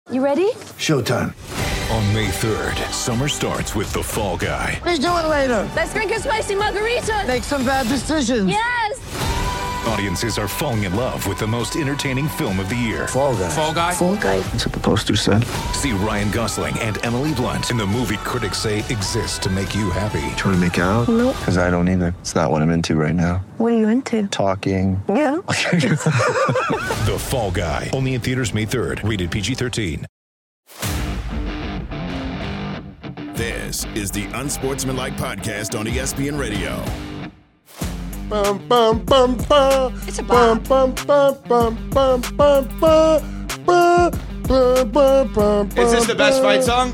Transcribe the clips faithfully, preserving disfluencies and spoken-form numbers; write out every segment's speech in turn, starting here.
You ready? Showtime. On May third, summer starts with The Fall Guy. Let's do it later. Let's drink a spicy margarita. Make some bad decisions. Yes. Audiences are falling in love with the most entertaining film of the year. Fall Guy. Fall Guy. Fall Guy. That's what the poster said. See Ryan Gosling and Emily Blunt in the movie critics say exists to make you happy. Trying to make it out? Nope. Because I don't either. It's not what I'm into right now. What are you into? Talking. Yeah. The Fall Guy. Only in theaters May third. Rated P G thirteen. This is the Unsportsmanlike Podcast on E S P N Radio. Bum, bum, bum, bum. It's a bop. Bum, bum, bum, bum, bum, bum, bum, bum, bum, bum, Is this the best fight song?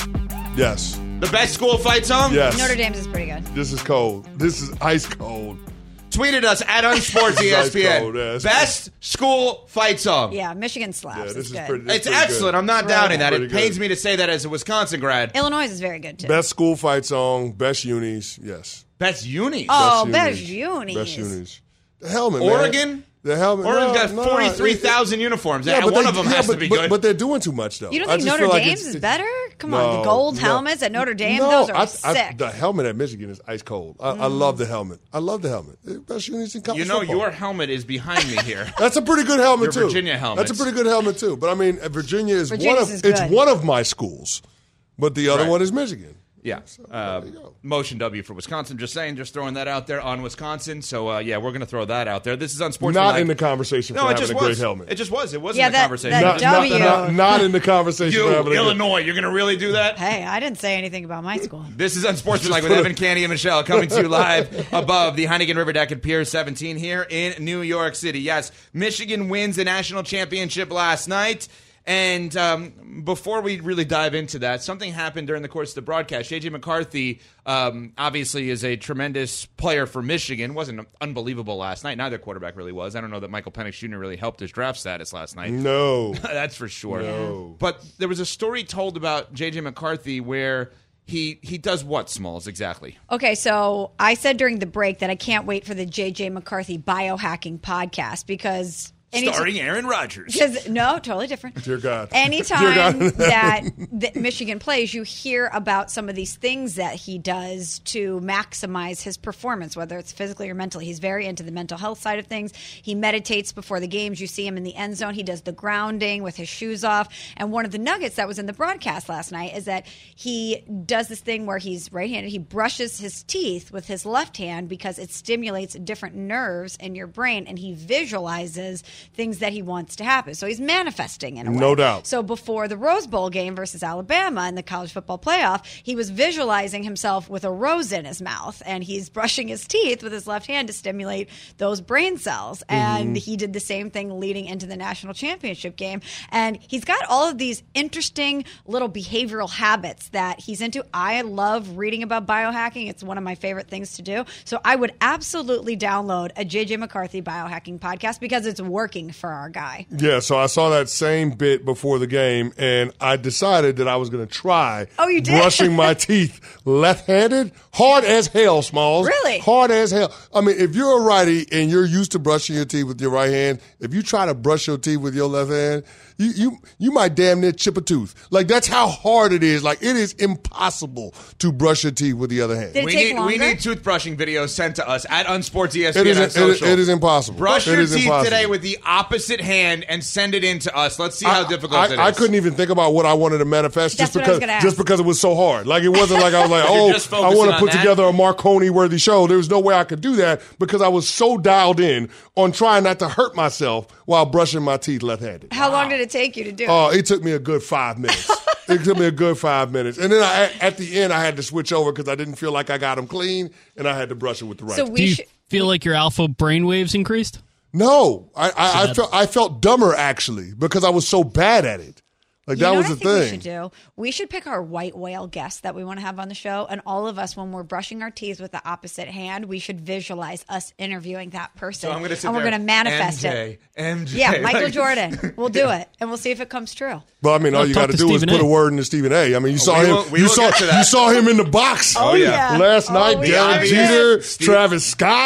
Yes. The best school fight song? Yes. Notre Dame's is pretty good. This is cold. This is ice cold. Tweeted us at Unsports E S P N. Ice cold, yeah, it's Best school fight song. Yeah, Michigan slaps. Yeah, it's this is good. pretty. This It's pretty excellent. good. I'm not Right. doubting that. Pretty It pains good. me to say that as a Wisconsin grad. Illinois is very good too. Best school fight song. Best unis. Yes. Best unis. Oh, Best best unis. unis. Best unis. The helmet. man. Oregon? The helmet. Oregon's no, got no, forty-three thousand uniforms. Yeah, and but one they- of them yeah, has but, to be but, good. But they're doing too much, though. You don't I think just Notre feel like Dame's it's- is it's- better? Come No, on, the gold no. helmets at Notre Dame, No, those are I, I, sick. the helmet at Michigan is ice cold. I, I love the helmet. I love the helmet. Best unis in college you know, football. your helmet is behind me here. That's a pretty good helmet Your too. Virginia helmets. That's a pretty good helmet too. But I mean, uh, Virginia is Virginia's one of is it's good. one of my schools, but the other Right. one is Michigan. Yeah. Uh, motion W for Wisconsin. Just saying, just throwing that out there on Wisconsin. So, uh, yeah, we're going to throw that out there. This is Unsportsmanlike. Not in the conversation for No, it having just a great was. helmet. It just was. It wasn't Yeah, a that- conversation. that not, W. Not, not, not in the conversation You, for having a good- Illinois, you're going to really do that? Hey, I didn't say anything about my school. This is Unsportsmanlike with Evan Candy and Michelle coming to you live above the Heineken River Deck at Pier seventeen here in New York City. Yes, Michigan wins the national championship last night. And um, before we really dive into that, something happened during the course of the broadcast. J J McCarthy um, obviously is a tremendous player for Michigan. Wasn't unbelievable last night. Neither quarterback really was. I don't know that Michael Penix Junior really helped his draft status last night. No. That's for sure. No. But there was a story told about J J McCarthy where he he does what, Smalls, exactly? Okay, so I said during the break that I can't wait for the J J McCarthy biohacking podcast because any Starring Aaron Rodgers. Because no, totally different. Dear God. Anytime Dear God. that, that Michigan plays, you hear about some of these things that he does to maximize his performance, whether it's physically or mentally. He's very into the mental health side of things. He meditates before the games. You see him in the end zone. He does the grounding with his shoes off. And one of the nuggets that was in the broadcast last night is that he does this thing where he's right-handed. He brushes his teeth with his left hand because it stimulates different nerves in your brain, and he visualizes things that he wants to happen. So he's manifesting in a way. No doubt. So before the Rose Bowl game versus Alabama in the college football playoff, he was visualizing himself with a rose in his mouth, and he's brushing his teeth with his left hand to stimulate those brain cells. And he did the same thing leading into the national championship game. And he's got all of these interesting little behavioral habits that he's into. I love reading about biohacking. It's one of my favorite things to do. So I would absolutely download a J J McCarthy biohacking podcast because it's working for our guy. Yeah, so I saw that same bit before the game, and I decided that I was going to try Oh, you did? brushing my teeth left-handed. Hard as hell, Smalls. Really? Hard as hell. I mean, if you're a righty and you're used to brushing your teeth with your right hand, if you try to brush your teeth with your left hand, you you you might damn near chip a tooth. Like, that's how hard it is. Like, it is impossible to brush your teeth with the other hand. Did it We take need, longer? we need toothbrushing videos sent to us at Unsports E S P N It is, on it is, social. it is impossible. Brush It your is teeth impossible. today with the opposite hand and send it in to us. Let's see how I- difficult I, it is. I couldn't even think about what I wanted to manifest That's just what I was because gonna just ask. because it was so hard. Like, it wasn't like I was like, You're oh, just I focusing want to on put that? together a Marconi worthy show. There was no way I could do that because I was so dialed in on trying not to hurt myself while brushing my teeth left-handed. How long did it take you to do it? Oh, it took me a good five minutes. It took me a good five minutes. And then I, at the end, I had to switch over because I didn't feel like I got them clean, and I had to brush it with the right. So Do we you should. feel like your alpha brainwaves increased? no, I, I, I that's- felt I felt dumber, actually, because I was so bad at it. Like, You that know was what the I think thing. we should do? We should pick our white whale guest that we want to have on the show, and all of us, when we're brushing our teeth with the opposite hand, we should visualize us interviewing that person, So I'm gonna sit and we're there, going to manifest M it. J, M J. Yeah, Michael Like- Jordan. We'll do it, and we'll see if it comes true. But I mean, all Well, you talk got to to do is Stephen put A. a word into Stephen A. I mean, you saw we him. will- we you will saw get to that. you saw him in the box. Oh, yeah. last Oh, night. yeah. Derek The Jeter, obvious- Travis Scott.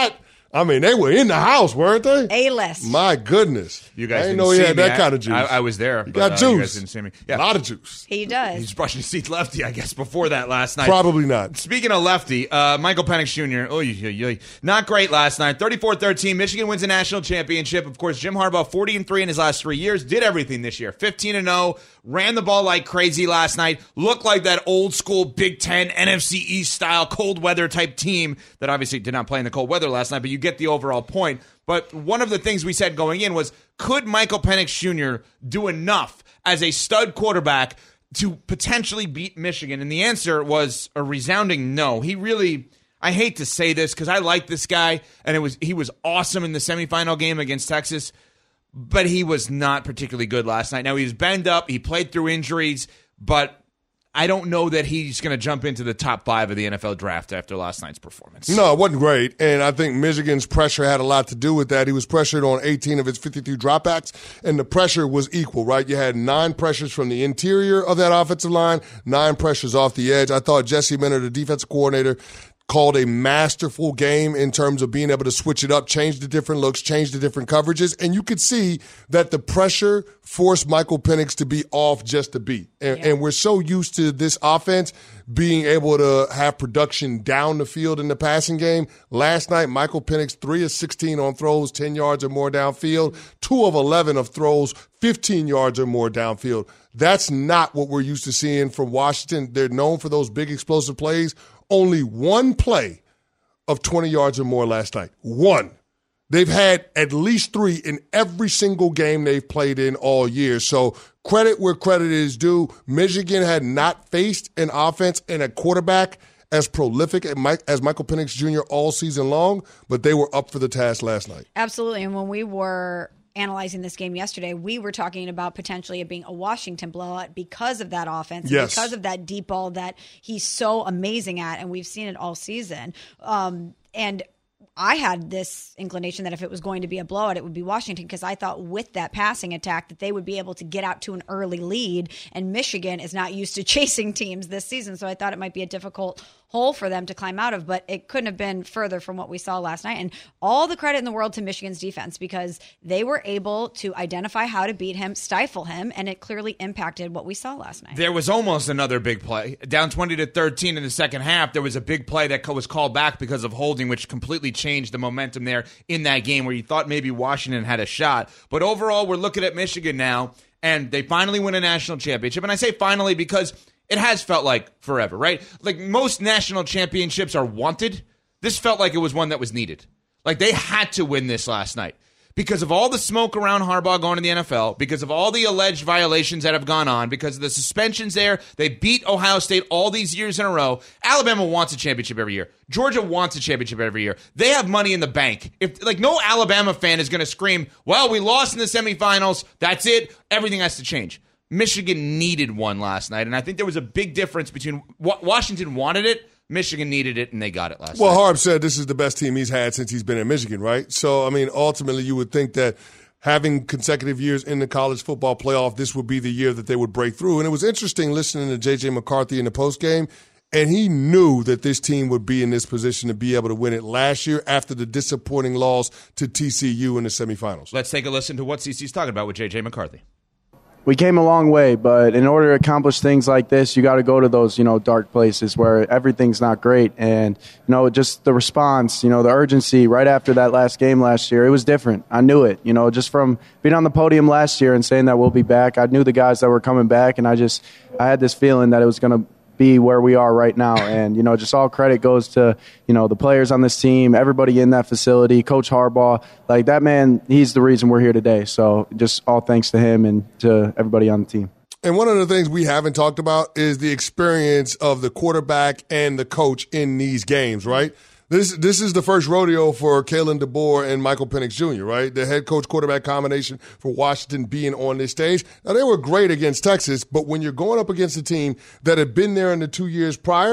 I mean, they were in the house, weren't they? A-list. My goodness. You guys I didn't didn't know he see had me. that I- kind of juice. I, I was there. He but, got uh, juice. You guys didn't see me. Yeah. A lot of juice. He does. He's brushing his teeth lefty, I guess, before that last night. Probably not. Speaking of lefty, uh, Michael Penix Junior Oh, not great last night. thirty-four thirteen. Michigan wins a national championship. Of course, Jim Harbaugh, forty and three in his last three years, did everything this year. fifteen and oh, ran the ball like crazy last night. Looked like that old school Big Ten, N F C East style cold weather type team that obviously did not play in the cold weather last night, but you get the overall point. But one of the things we said going in was, could Michael Penix Junior do enough as a stud quarterback to potentially beat Michigan? And the answer was a resounding no. He really, I hate to say this because I like this guy, and it was he was awesome in the semifinal game against Texas, but he was not particularly good last night. Now, he was banged up. He played through injuries, but I don't know that he's going to jump into the top five of the N F L draft after last night's performance. No, it wasn't great, and I think Michigan's pressure had a lot to do with that. He was pressured on eighteen of his fifty-three dropbacks, and the pressure was equal, right? You had nine pressures from the interior of that offensive line, nine pressures off the edge. I thought Jesse Minter, the defensive coordinator, called a masterful game in terms of being able to switch it up, change the different looks, change the different coverages. And you could see that the pressure forced Michael Penix to be off just a beat. And, yeah. and we're so used to this offense being able to have production down the field in the passing game. Last night, Michael Penix, three of sixteen on throws, ten yards or more downfield, two of eleven of throws, fifteen yards or more downfield. That's not what we're used to seeing from Washington. They're known for those big explosive plays. Only one play of twenty yards or more last night. One. They've had at least three in every single game they've played in all year. So credit where credit is due. Michigan had not faced an offense and a quarterback as prolific as Michael Penix Junior all season long, but they were up for the task last night. Absolutely. And when we were analyzing this game yesterday, we were talking about potentially it being a Washington blowout because of that offense, yes. because of that deep ball that he's so amazing at, and we've seen it all season. Um, and I had this inclination that if it was going to be a blowout, it would be Washington, because I thought with that passing attack that they would be able to get out to an early lead, and Michigan is not used to chasing teams this season, so I thought it might be a difficult hole for them to climb out of, but it couldn't have been further from what we saw last night. And all the credit in the world to Michigan's defense, because they were able to identify how to beat him, stifle him, and it clearly impacted what we saw last night. There was almost another big play. Down twenty to thirteen in the second half, there was a big play that was called back because of holding, which completely changed the momentum there in that game where you thought maybe Washington had a shot. But overall, we're looking at Michigan now, and they finally win a national championship. And I say finally because it has felt like forever, right? Like most national championships are wanted. This felt like it was one that was needed. Like they had to win this last night because of all the smoke around Harbaugh going to the N F L, because of all the alleged violations that have gone on, because of the suspensions there. They beat Ohio State all these years in a row. Alabama wants a championship every year. Georgia wants a championship every year. They have money in the bank. If like no Alabama fan is going to scream, well, we lost in the semifinals. That's it. Everything has to change. Michigan needed one last night, and I think there was a big difference between Washington wanted it, Michigan needed it, and they got it last well, night. Well, Harb said this is the best team he's had since he's been in Michigan, right? So, I mean, ultimately you would think that having consecutive years in the college football playoff, this would be the year that they would break through. And it was interesting listening to J J McCarthy in the postgame, and he knew that this team would be in this position to be able to win it last year after the disappointing loss to T C U in the semifinals. Let's take a listen to what C C's talking about with J J McCarthy. We came a long way, but in order to accomplish things like this, you got to go to those, you know, dark places where everything's not great. And, you know, just the response, you know, the urgency right after that last game last year, it was different. I knew it, you know, just from being on the podium last year and saying that we'll be back. I knew the guys that were coming back, and I just, I had this feeling that it was going to be where we are right now. And, you know, just all credit goes to, you know, the players on this team, everybody in that facility, Coach Harbaugh. Like, that man, he's the reason we're here today. So just all thanks to him and to everybody on the team. And one of the things we haven't talked about is the experience of the quarterback and the coach in these games, right? This this is the first rodeo for Kalen DeBoer and Michael Penix Junior, right? The head coach quarterback combination for Washington being on this stage. Now, they were great against Texas, but when you're going up against a team that had been there in the two years prior,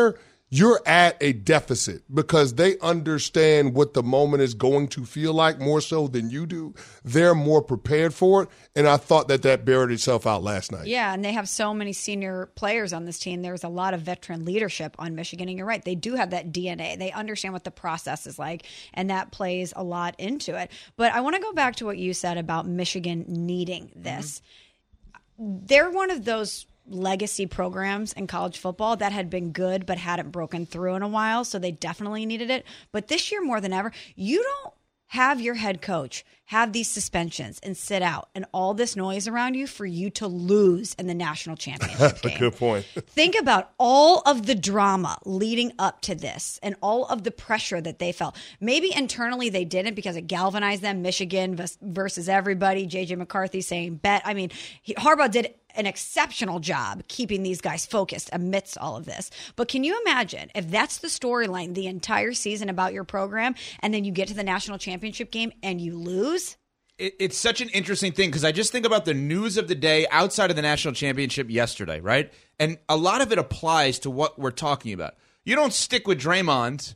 you're at a deficit because they understand what the moment is going to feel like more so than you do. They're more prepared for it, and I thought that that buried itself out last night. Yeah, and they have so many senior players on this team. There's a lot of veteran leadership on Michigan, and you're right. They do have that D N A. They understand what the process is like, and that plays a lot into it. But I want to go back to what you said about Michigan needing this. Mm-hmm. They're one of those legacy programs in college football that had been good but hadn't broken through in a while, so they definitely needed it. But this year more than ever, you don't have your head coach have these suspensions and sit out and all this noise around you for you to lose in the national championship game. Good point. Think about all of the drama leading up to this and all of the pressure that they felt. Maybe internally they didn't because it galvanized them. Michigan versus everybody. J J McCarthy saying bet. I mean, he, Harbaugh did an exceptional job keeping these guys focused amidst all of this. But can you imagine if that's the storyline the entire season about your program, and then you get to the national championship game and you lose? It, it's such an interesting thing because I just think about the news of the day outside of the national championship yesterday, right? And a lot of it applies to what we're talking about. You don't stick with Draymond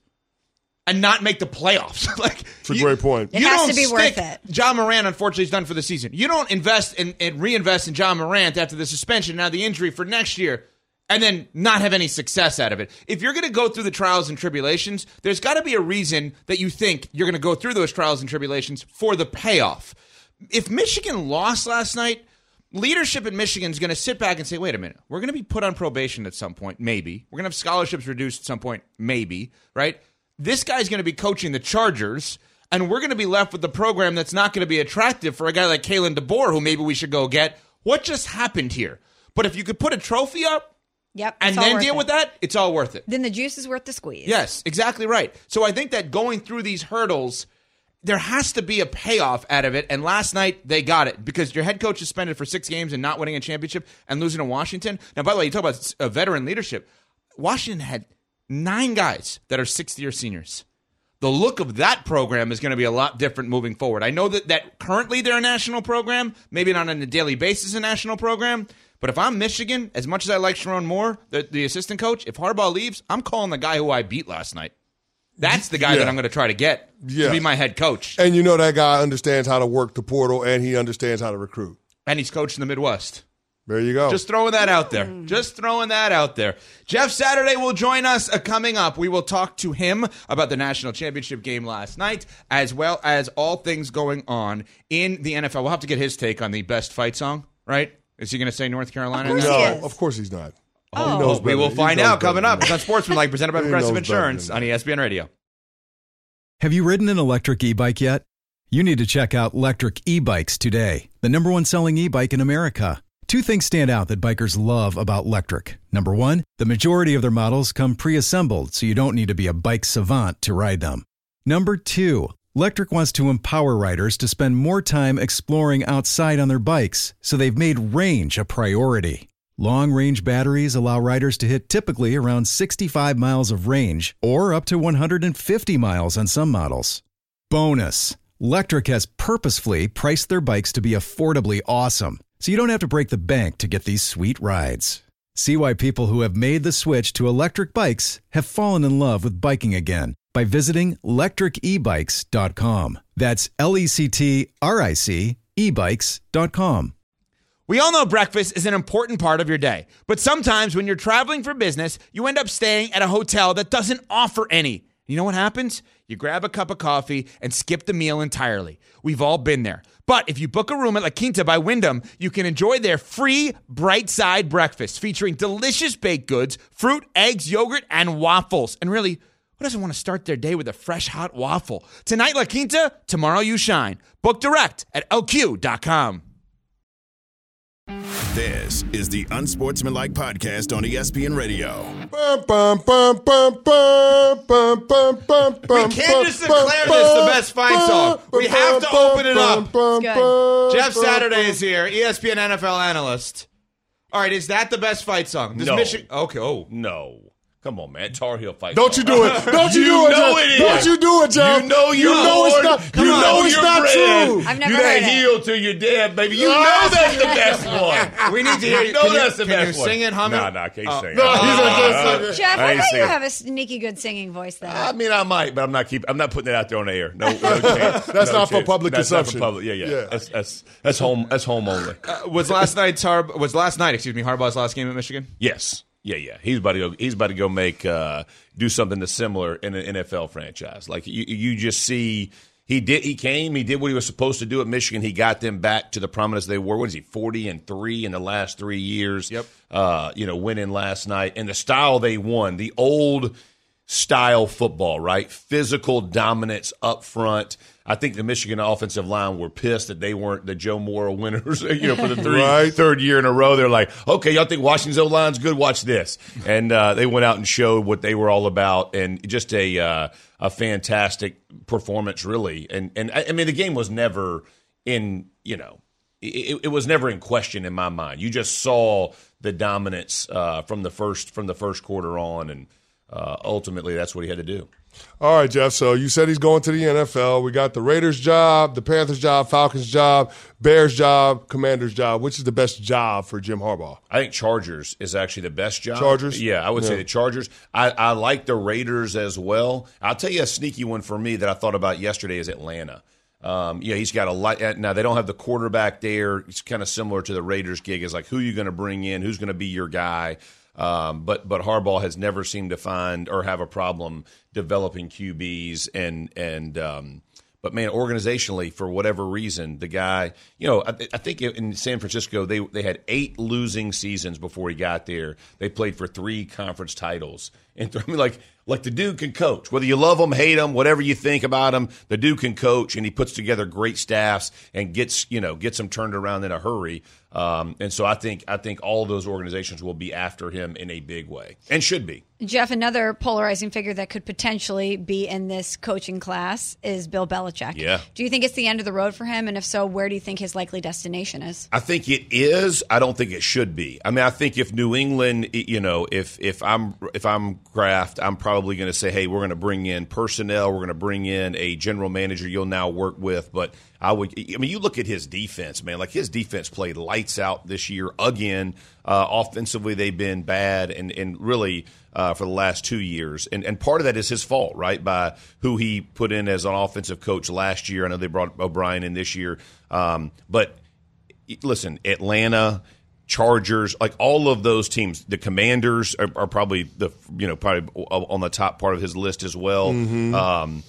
and not make the playoffs. like It's a you, great point. It you has don't to be stick, worth it. John Morant, unfortunately, is done for the season. You don't invest in, and reinvest in John Morant after the suspension, now the injury for next year, and then not have any success out of it. If you're going to go through the trials and tribulations, there's got to be a reason that you think you're going to go through those trials and tribulations for the payoff. If Michigan lost last night, leadership in Michigan is going to sit back and say, wait a minute, we're going to be put on probation at some point, maybe. We're going to have scholarships reduced at some point, maybe, right? This guy's going to be coaching the Chargers, and we're going to be left with the program that's not going to be attractive for a guy like Kalen DeBoer, who maybe we should go get. What just happened here? But if you could put a trophy up Yep, and then deal with that, it's all worth it. Then the juice is worth the squeeze. Yes, exactly right. So I think that going through these hurdles, there has to be a payoff out of it. And last night, they got it because your head coach suspended for six games and not winning a championship and losing to Washington. Now, by the way, you talk about uh, veteran leadership. Washington had nine guys that are sixth-year seniors. The look of that program is going to be a lot different moving forward. I know that, that currently they're a national program, maybe not on a daily basis a national program, but if I'm Michigan, as much as I like Sharon Moore, the, the assistant coach, if Harbaugh leaves, I'm calling the guy who I beat last night. That's the guy yeah. that I'm going to try to get yeah. to be my head coach. And you know that guy understands how to work the portal, and he understands how to recruit. And he's coached in the Midwest. There you go. Just throwing that out there. Just throwing that out there. Jeff Saturday will join us uh, coming up. We will talk to him about the national championship game last night, as well as all things going on in the N F L. We'll have to get his take on the best fight song, right? Is he going to say North Carolina? Of course no, he is. of course he's not. Oh. He knows we better. will He find knows out coming better up. than It's on Sportsmanlike, presented by He Progressive knows better than Insurance that. on E S P N Radio. Have you ridden an electric e-bike yet? You need to check out Lectric E-Bikes today, the number one selling e-bike in America. Two things stand out that bikers love about Lectric. Number one, the majority of their models come pre-assembled, so you don't need to be a bike savant to ride them. Number two, Lectric wants to empower riders to spend more time exploring outside on their bikes, so they've made range a priority. Long-range batteries allow riders to hit typically around sixty-five miles of range, or up to one hundred fifty miles on some models. Bonus, Lectric has purposefully priced their bikes to be affordably awesome, so you don't have to break the bank to get these sweet rides. See why people who have made the switch to electric bikes have fallen in love with biking again by visiting lectric e bikes dot com. That's L E C T R I C e bikes dot com. We all know breakfast is an important part of your day, but sometimes when you're traveling for business, you end up staying at a hotel that doesn't offer any. You know what happens? You grab a cup of coffee and skip the meal entirely. We've all been there. But if you book a room at La Quinta by Wyndham, you can enjoy their free Bright Side breakfast featuring delicious baked goods, fruit, eggs, yogurt, and waffles. And really, who doesn't want to start their day with a fresh hot waffle? Tonight, La Quinta, tomorrow you shine. Book direct at L Q dot com. This is the Unsportsmanlike Podcast on E S P N Radio. Bum, bum, bum, bum, bum, bum, bum, bum, We can't just declare this the best fight song. We have to open it up. Good. Jeff Saturday is here, E S P N N F L analyst. All right, is that the best fight song? Does No. Michigan? Okay. Oh, No. Come on, man. Tar Heel fight. Don't you do it. Don't you, you do it. know Jeff. it is. Don't you do it, Jeff. You know you're you know it's not, You you know, know it's you're not bread. true. I've never you heard that it. heel till you're dead, baby. You know that's the best one. We need to hear You know can that's you, the can best you one. sing it, hum it? Nah, nah, I can't Oh. sing it. No, he's Uh, like, just sing it. Jeff, I I ain't bet you singing. have a sneaky good singing voice, though. I mean, I might, but I'm not keep. I'm not putting it out there on the air. No, no chance. That's No not for chance. public that's not for consumption. public. Yeah, yeah. Yeah. That's, that's that's home. That's home only. Uh, was last night's Har- was last night? Excuse me, Harbaugh's last game at Michigan. Yes. Yeah, yeah. He's about to go. He's about to go make uh, do something that's similar in an N F L franchise. Like you, you just see. He did. He came. He did what he was supposed to do at Michigan. He got them back to the prominence they were. What is he? Forty and three in the last three years. Yep. Uh, you know, winning last night and the style they won. The old style football, right? Physical dominance up front. I think the Michigan offensive line were pissed that they weren't the Joe Moore winners, you know, for the three, Right. third year in a row. They're like, okay, y'all think Washington's O-line's good? Watch this. And uh, they went out and showed what they were all about, and just a uh, a fantastic performance, really. And and I, I mean, the game was never in, you know, it, it was never in question in my mind. You just saw the dominance uh, from the first from the first quarter on, and uh, ultimately that's what he had to do. All right, Jeff. So you said he's going to the N F L. We got the Raiders job, the Panthers job, Falcons job, Bears job, Commanders job. Which is the best job for Jim Harbaugh? I think Chargers is actually the best job. Chargers? Yeah, I would Yeah. say the Chargers. I, I like the Raiders as well. I'll tell you a sneaky one for me that I thought about yesterday is Atlanta. Um, yeah, he's got a lot. Now, they don't have the quarterback there. It's kind of similar to the Raiders gig. It's like, who are you going to bring in? Who's going to be your guy? Um, but but Harbaugh has never seemed to find or have a problem developing Q Bs and and um, but man, organizationally, for whatever reason, the guy, you know, I, I think in San Francisco they they had eight losing seasons before he got there. They played for three conference titles, and I mean, like like the dude can coach. Whether you love him, hate him, whatever you think about him, the dude can coach, and he puts together great staffs and gets you know gets them turned around in a hurry. Um, and so I think I think all of those organizations will be after him in a big way, and should be. Jeff, another polarizing figure that could potentially be in this coaching class is Bill Belichick. Yeah. Do you think it's the end of the road for him? And if so, where do you think his likely destination is? I think it is. I don't think it should be. I mean, I think if New England, you know, if if I'm if I'm Kraft, I'm probably going to say, hey, we're going to bring in personnel, we're going to bring in a general manager you'll now work with. But I would, I mean, you look at his defense, man. Like his defense played lights out this year again. Uh, offensively, they've been bad, and and really. Uh, for the last two years. And and part of that is his fault, right, by who he put in as an offensive coach last year. I know they brought O'Brien in this year. Um, but, listen, Atlanta, Chargers, like all of those teams, the Commanders are, are probably the you know probably on the top part of his list as well. Mm-hmm. Um,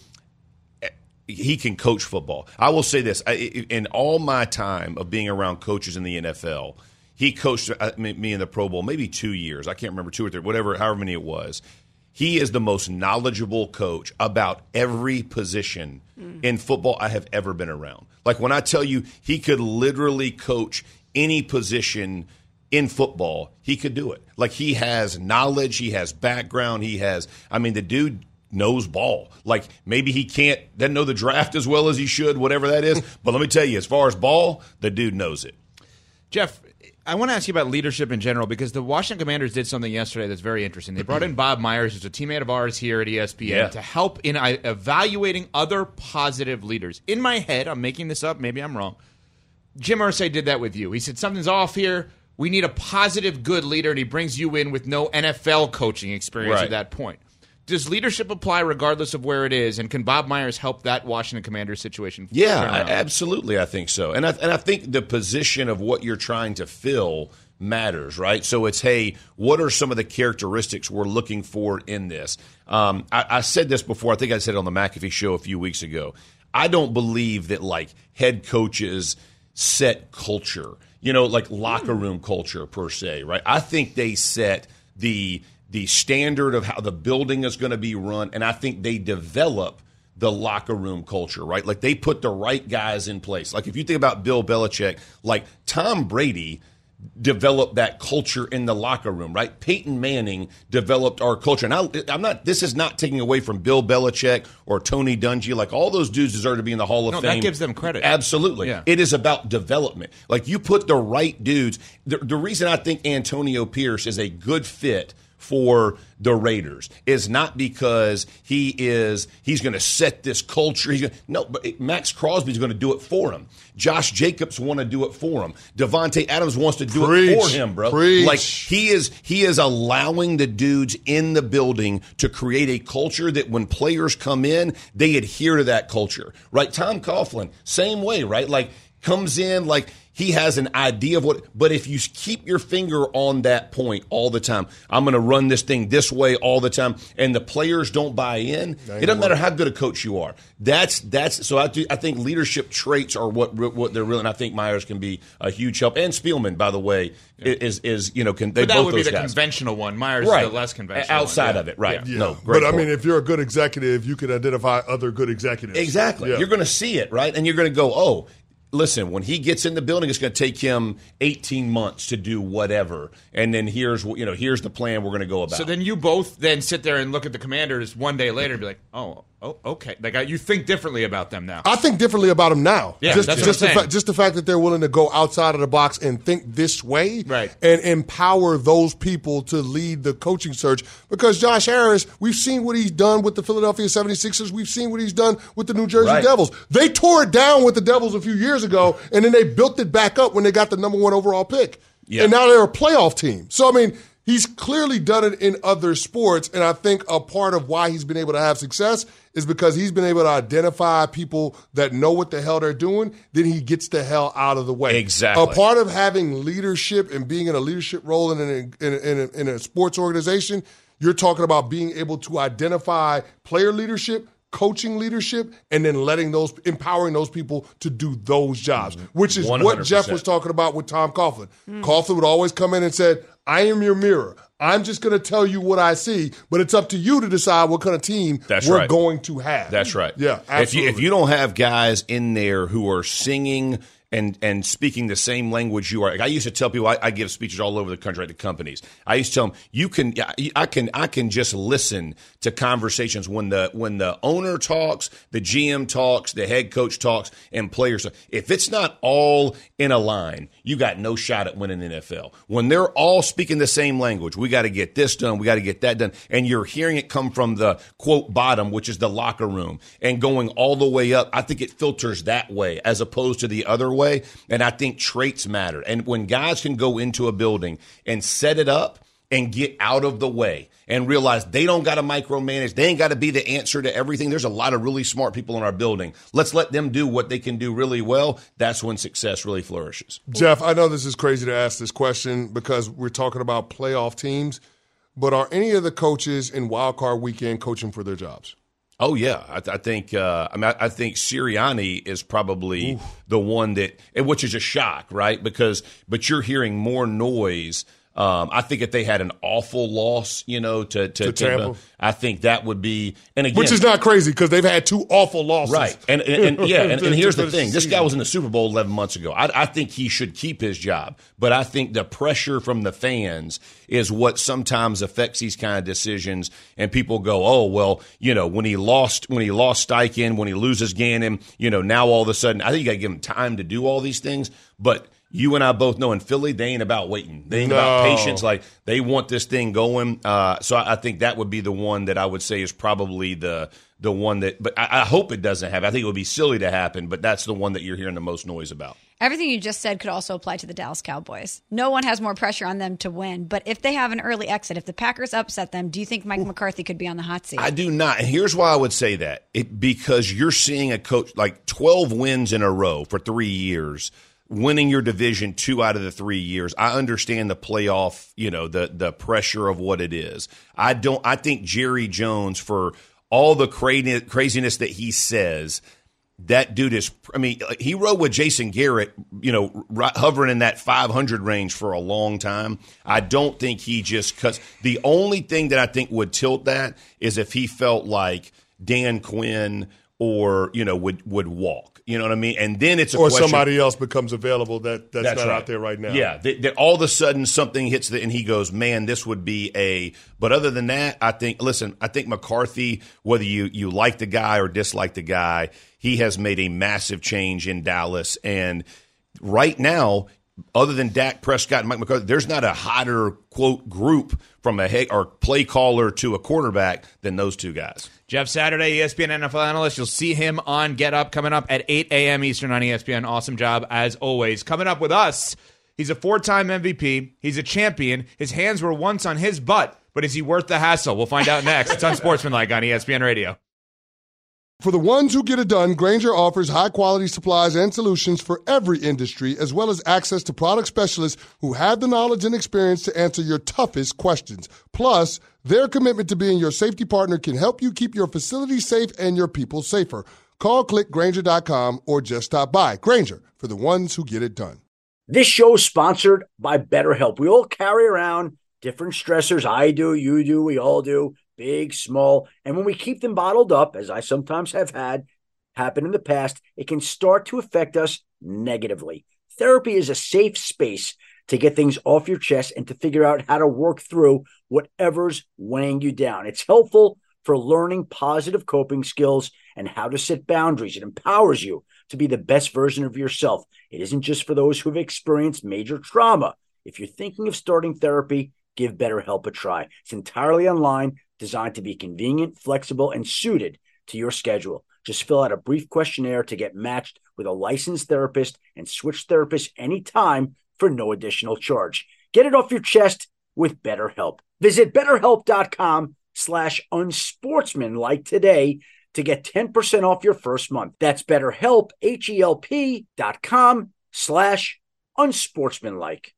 he can coach football. I will say this. I, in all my time of being around coaches in the N F L, he coached me in the Pro Bowl maybe two years. I can't remember, two or three, whatever, however many it was. He is the most knowledgeable coach about every position mm. in football I have ever been around. Like when I tell you he could literally coach any position in football, he could do it. Like he has knowledge, he has background, he has – I mean, the dude knows ball. Like maybe he can't – doesn't know the draft as well as he should, whatever that is. But let me tell you, as far as ball, the dude knows it. Jeff – I want to ask you about leadership in general because the Washington Commanders did something yesterday that's very interesting. They brought in Bob Myers, who's a teammate of ours here at E S P N, Yeah. to help in evaluating other positive leaders. In my head, I'm making this up, maybe I'm wrong, Jim Irsay did that with you. He said, something's off here. We need a positive, good leader, and he brings you in with no N F L coaching experience Right. at that point. Does leadership apply regardless of where it is, and can Bob Myers help that Washington Commanders situation? Yeah, turn around? I, absolutely. I think so, and I, and I think the position of what you're trying to fill matters, right? So it's, hey, what are some of the characteristics we're looking for in this? Um, I, I said this before. I think I said it on the McAfee show a few weeks ago. I don't believe that like head coaches set culture, you know, like locker room culture per se, right? I think they set the the standard of how the building is going to be run, and I think they develop the locker room culture, right? Like they put the right guys in place. Like if you think about Bill Belichick, like Tom Brady developed that culture in the locker room, right? Peyton Manning developed our culture. And I, I'm not, this is not taking away from Bill Belichick or Tony Dungy. Like all those dudes deserve to be in the Hall of No, Fame. that gives them credit. Absolutely. Yeah. It is about development. Like you put the right dudes. The, the reason I think Antonio Pierce is a good fit for the Raiders is not because he is he's going to set this culture. He's gonna, no, but Max Crosby's going to do it for him. Josh Jacobs want to do it for him. Devontae Adams wants to do Preach. it for him, bro. Preach. Like he is he is allowing the dudes in the building to create a culture that when players come in, they adhere to that culture. Right? Tom Coughlin, same way, right? Like comes in like he has an idea of what, but if you keep your finger on that point all the time, I'm going to run this thing this way all the time, and the players don't buy in, it doesn't matter how good a coach you are. That's that's so I do. I think leadership traits are what what they're really, and I think Myers can be a huge help. And Spielman, by the way, yeah. is is you know can they but that both would be the guys. conventional one. Myers right. is the less conventional outside one. of it, right? Yeah. No, great but point. I mean, if you're a good executive, you can identify other good executives. Exactly. Yeah. You're going to see it, right? And you're going to go, oh. Listen, when he gets in the building, it's going to take him eighteen months to do whatever, and then here's you know here's the plan we're going to go about. So then you both then sit there and look at the Commanders one day later and be like, oh, oh, okay, like you think differently about them now. I think differently about them now. Yeah, just, that's just what I'm the saying. fa- just the fact that they're willing to go outside of the box and think this way, right. and empower those people to lead the coaching search. Because Josh Harris, we've seen what he's done with the Philadelphia seventy-sixers. We've seen what he's done with the New Jersey right. Devils. They tore it down with the Devils a few years ago, and then they built it back up when they got the number one overall pick. Yeah. And now they're a playoff team. So, I mean, he's clearly done it in other sports, and I think a part of why he's been able to have success is because he's been able to identify people that know what the hell they're doing, then he gets the hell out of the way. Exactly. A part of having leadership and being in a leadership role in, an, in, a, in, a, in a sports organization, you're talking about being able to identify player leadership, coaching leadership, and then letting those, empowering those people to do those jobs, which is one hundred percent. what Jeff was talking about with Tom Coughlin. Mm. Coughlin would always come in and said, I am your mirror. I'm just going to tell you what I see, but it's up to you to decide what kind of team That's we're right. going to have. That's right. Yeah, absolutely. If you, if you don't have guys in there who are singing and and speaking the same language you are. Like I used to tell people, I, I give speeches all over the country to companies. I used to tell them, you can, I can, I can just listen to conversations when the when the owner talks, the G M talks, the head coach talks, and players. If it's not all in a line, you got no shot at winning the N F L. When they're all speaking the same language, we got to get this done, we got to get that done, and you're hearing it come from the quote bottom, which is the locker room, and going all the way up. I think it filters that way as opposed to the other way. Way, and I think traits matter. And when guys can go into a building and set it up and get out of the way and realize they don't got to micromanage, they ain't got to be the answer to everything. There's a lot of really smart people in our building. Let's let them do what they can do really well. That's when success really flourishes. Jeff, I know this is crazy to ask this question because we're talking about playoff teams, but are any of the coaches in Wild Card Weekend coaching for their jobs? Oh yeah, I, th- I think. Uh, I mean, I, I think Sirianni is probably Oof. the one that, which is a shock, right? Because, but you're hearing more noise. Um, I think if they had an awful loss, you know, to, to, to Tampa, Tampa, I think that would be, and again, which is not crazy because they've had two awful losses, right? And and, and yeah, and, and here's the thing: this guy was in the Super Bowl eleven months ago. I, I think he should keep his job, but I think the pressure from the fans is what sometimes affects these kind of decisions. And people go, "Oh, well, you know, when he lost, when he lost Steichen, when he loses Gannon, you know, now all of a sudden, I think you got to give him time to do all these things, but." You and I both know in Philly, they ain't about waiting. They ain't no. about patience. Like, they want this thing going. Uh, so I, I think that would be the one that I would say is probably the the one that – but I, I hope it doesn't happen. I think it would be silly to happen, but that's the one that you're hearing the most noise about. Everything you just said could also apply to the Dallas Cowboys. No one has more pressure on them to win. But if they have an early exit, if the Packers upset them, do you think Mike McCarthy could be on the hot seat? I do not. And here's why I would say that. It, because you're seeing a coach – like twelve wins in a row for three years – winning your division two out of the three years. I understand the playoff, you know, the the pressure of what it is. I don't. I think Jerry Jones, for all the cra- craziness that he says, that dude is. I mean, he rode with Jason Garrett, you know, right, hovering in that five hundred range for a long time. I don't think he just cuts. The only thing that I think would tilt that is if he felt like Dan Quinn or you know would would walk. You know what I mean? And then it's a or question. somebody else becomes available that, that's, that's not right. out there right now. Yeah, that, that all of a sudden something hits the, and he goes, man, this would be a. But other than that, I think, listen, I think McCarthy, whether you, you like the guy or dislike the guy, he has made a massive change in Dallas. And right now, other than Dak Prescott and Mike McCarthy, there's not a hotter, quote, group from a head or play caller to a quarterback than those two guys. Jeff Saturday, E S P N N F L analyst. You'll see him on Get Up coming up at eight a.m. Eastern on E S P N. Awesome job, as always. Coming up with us, he's a four-time M V P. He's a champion. His hands were once on his butt, but is he worth the hassle? We'll find out next. It's Unsportsmanlike on E S P N Radio. For the ones who get it done, Grainger offers high-quality supplies and solutions for every industry, as well as access to product specialists who have the knowledge and experience to answer your toughest questions. Plus, their commitment to being your safety partner can help you keep your facility safe and your people safer. Call click Grainger dot com or just stop by. Grainger, for the ones who get it done. This show is sponsored by BetterHelp. We all carry around different stressors. I do, you do, we all do. Big, small, and when we keep them bottled up, as I sometimes have had happen in the past, it can start to affect us negatively. Therapy is a safe space to get things off your chest and to figure out how to work through whatever's weighing you down. It's helpful for learning positive coping skills and how to set boundaries. It empowers you to be the best version of yourself. It isn't just for those who've experienced major trauma. If you're thinking of starting therapy, give BetterHelp a try. It's entirely online, designed to be convenient, flexible, and suited to your schedule. Just fill out a brief questionnaire to get matched with a licensed therapist and switch therapists anytime for no additional charge. Get it off your chest with BetterHelp. Visit BetterHelp.com slash unsportsmanlike today to get ten percent off your first month. That's BetterHelp, H-E-L-P dot com slash unsportsmanlike.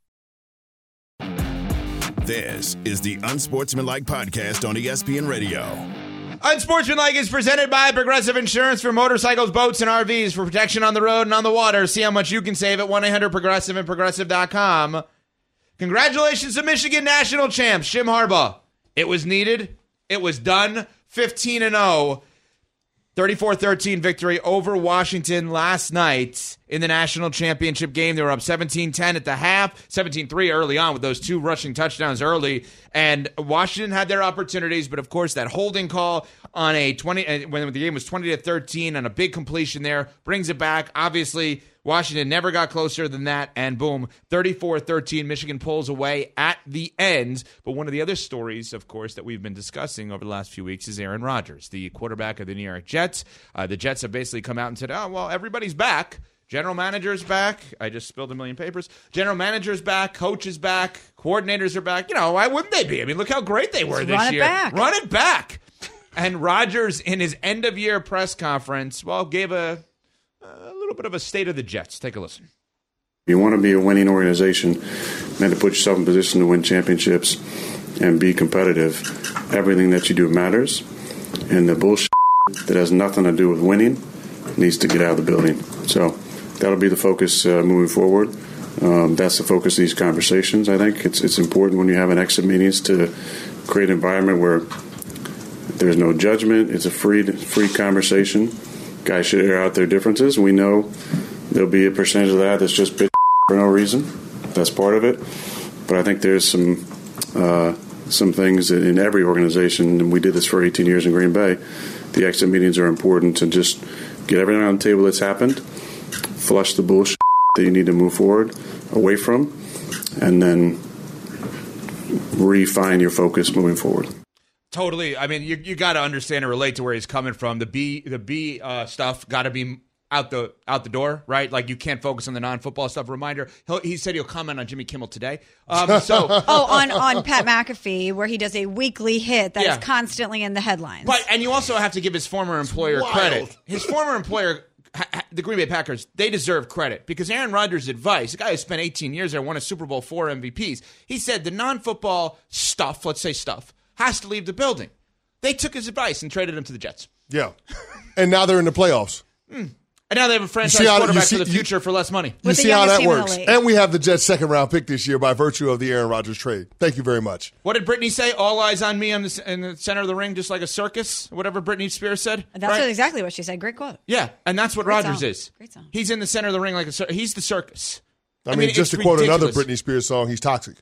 This is the Unsportsmanlike Podcast on E S P N Radio. Unsportsmanlike is presented by Progressive Insurance for motorcycles, boats, and R Vs for protection on the road and on the water. See how much you can save at one eight hundred progressive and progressive dot com. Congratulations to Michigan national champs, Jim Harbaugh. It was needed. It was done. fifteen and oh. thirty-four thirteen victory over Washington last night in the national championship game. They were up seventeen ten at the half, seventeen three early on with those two rushing touchdowns early. And Washington had their opportunities, but of course that holding call on a twenty when the game was twenty to thirteen on a big completion there brings it back. Obviously, Washington never got closer than that, and boom, thirty-four thirteen, Michigan pulls away at the end. But one of the other stories, of course, that we've been discussing over the last few weeks is Aaron Rodgers, the quarterback of the New York Jets. Uh, the Jets have basically come out and said, oh, well, everybody's back. General manager's back. I just spilled a million papers. General manager's back. Coach is back. Coordinators are back. You know, why wouldn't they be? I mean, look how great they were Let's this run it year. back. Run it back. And Rodgers, in his end-of-year press conference, well, gave a, a little bit of a state of the Jets. Take a listen. You want to be a winning organization and to put yourself in position to win championships and be competitive. Everything that you do matters, and the bullshit that has nothing to do with winning needs to get out of the building. So that'll be the focus uh, moving forward. Um, that's the focus of these conversations. I think it's it's important when you have an exit meetings to create an environment where there's no judgment. It's a free free conversation. Guys should air out their differences. We know there'll be a percentage of that that's just bitch for no reason. That's part of it. But I think there's some uh, some things in every organization, and we did this for eighteen years in Green Bay. The exit meetings are important to just get everything on the table that's happened, flush the bullshit that you need to move forward away from, and then refine your focus moving forward. Totally. I mean, you you got to understand and relate to where he's coming from. The B the B uh, stuff got to be out the out the door, right? Like you can't focus on the non-football stuff. Reminder: he'll, he said he'll comment on Jimmy Kimmel today. Um, so oh, on on Pat McAfee, where he does a weekly hit that Yeah. is constantly in the headlines. But and you also have to give his former employer wild. credit. His former employer, ha- ha- the Green Bay Packers, they deserve credit because Aaron Rodgers' advice, the guy who spent eighteen years there, won a Super Bowl four M V Ps. He said the non-football stuff, let's say stuff, has to leave the building. They took his advice and traded him to the Jets. Yeah. And now they're in the playoffs. Mm. And now they have a franchise You see how- quarterback you see- for the future for less money. You With the see how youngest that team in the works. league. And we have the Jets' second round pick this year by virtue of the Aaron Rodgers trade. Thank you very much. What did Britney say? All eyes on me in the, in the center of the ring, just like a circus. Whatever Britney Spears said. That's right? exactly what she said. Great quote. Yeah, and that's what Great Rodgers song. is. Great song. He's in the center of the ring like a cir- he's the circus. I, mean, just to it's quote another ridiculous. Britney Spears song, he's toxic.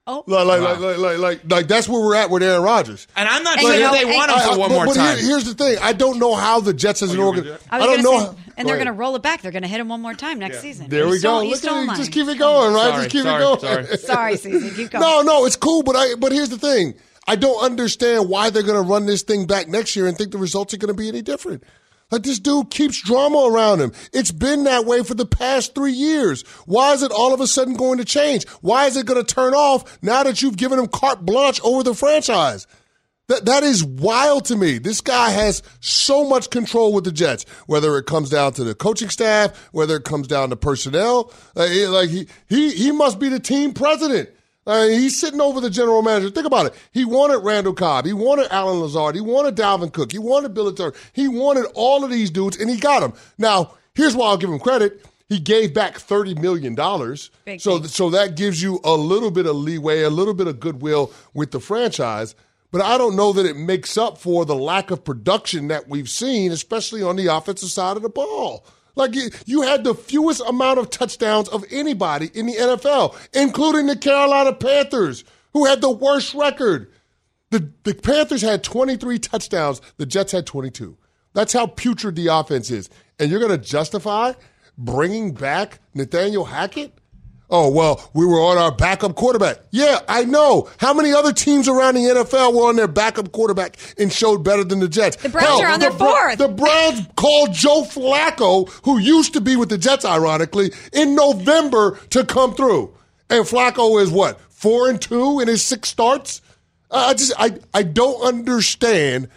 Oh, like like, Wow. like like like like like that's where we're at with Aaron Rodgers. And I'm not And sure you know, if they want him I- I- for one but, more but time. Here, here's the thing: I don't know how the Jets as an organization. I I, was don't gonna know. say, how- and they're go going to ahead. roll it back. They're going to hit him one more time next season. There You we stole- go. you Look stole at it. mine. Just keep it going, right? Sorry, just keep sorry, it going. sorry. Sorry, Susie. Keep going. No, no, it's cool, but I. But here's the thing: I don't understand why they're going to run this thing back next year and think the results are going to be any different. Like, this dude keeps drama around him. It's been that way for the past three years. Why is it all of a sudden going to change? Why is it going to turn off now that you've given him carte blanche over the franchise? That that is wild to me. This guy has so much control with the Jets, whether it comes down to the coaching staff, whether it comes down to personnel. Uh, he- like he he he must be the team president. Uh, he's sitting over the general manager. Think about it. He wanted Randall Cobb. He wanted Alan Lazard. He wanted Dalvin Cook. He wanted Billy Turner. He wanted all of these dudes, and he got them. Now, here's why I'll give him credit. He gave back thirty million dollars. Big So, thing. so that gives you a little bit of leeway, a little bit of goodwill with the franchise. But I don't know that it makes up for the lack of production that we've seen, especially on the offensive side of the ball. Like, you, you had the fewest amount of touchdowns of anybody in the N F L, including the Carolina Panthers, who had the worst record. The, the Panthers had twenty-three touchdowns. The Jets had twenty-two. That's how putrid the offense is. And you're going to justify bringing back Nathaniel Hackett? Oh, well, we were on our backup quarterback. Yeah, I know. How many other teams around the N F L were on their backup quarterback and showed better than the Jets? The Browns are on their the Bra- fourth. The Browns called Joe Flacco, who used to be with the Jets, ironically, in November to come through. And Flacco is what, four and two in his six starts? Uh, I just, I, I don't understand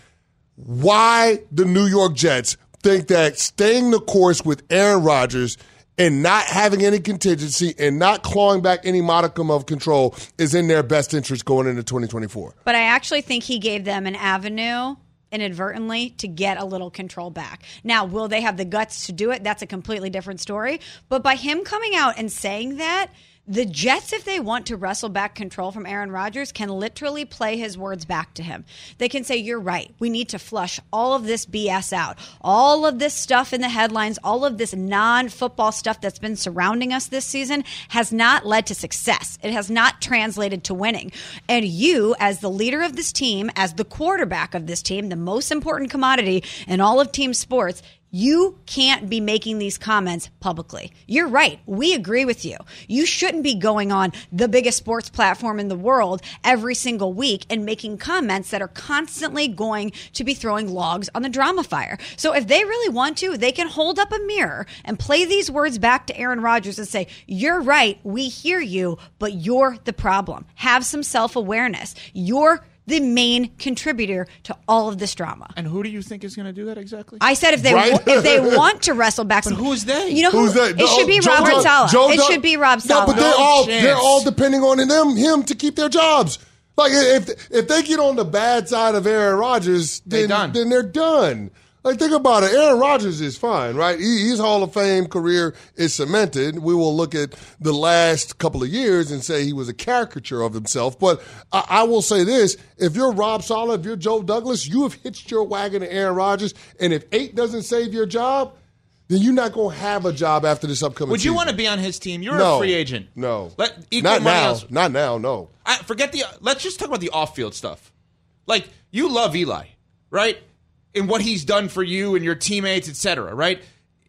why the New York Jets think that staying the course with Aaron Rodgers and not having any contingency and not clawing back any modicum of control is in their best interest going into twenty twenty-four. But I actually think he gave them an avenue inadvertently to get a little control back. Now, will they have the guts to do it? That's a completely different story. But by him coming out and saying that, the Jets, if they want to wrestle back control from Aaron Rodgers, can literally play his words back to him. They can say, you're right. We need to flush all of this B S out. All of this stuff in the headlines, all of this non-football stuff that's been surrounding us this season has not led to success. It has not translated to winning. And you, as the leader of this team, as the quarterback of this team, the most important commodity in all of team sports, you can't be making these comments publicly. You're right. We agree with you. You shouldn't be going on the biggest sports platform in the world every single week and making comments that are constantly going to be throwing logs on the drama fire. So if they really want to, they can hold up a mirror and play these words back to Aaron Rodgers and say, you're right. We hear you, but you're the problem. Have some self-awareness. You're the main contributor to all of this drama. And who do you think is going to do that exactly? I said if they Right? wa- if they want to wrestle back some. But who's they? You know who? Who's that? It should be Joe Robert Doug- Saleh. Joe It Doug- should be Rob No, Saleh. but they're No all chance. they're all depending on them him to keep their jobs. Like, if if they get on the bad side of Aaron Rodgers, They then done. then they're done. Like, think about it. Aaron Rodgers is fine, right? He, his Hall of Fame career is cemented. We will look at the last couple of years and say he was a caricature of himself. But I, I will say this. If you're Rob Saleh, if you're Joe Douglas, you have hitched your wagon to Aaron Rodgers. And if eight doesn't save your job, then you're not going to have a job after this upcoming Would you season. want to be on his team? You're No. a free agent. No. Let equal Not money now. else- Not now, no. I, forget the. Let's just talk about the off-field stuff. Like, you love Eli, right? And what he's done for you and your teammates, et cetera, right?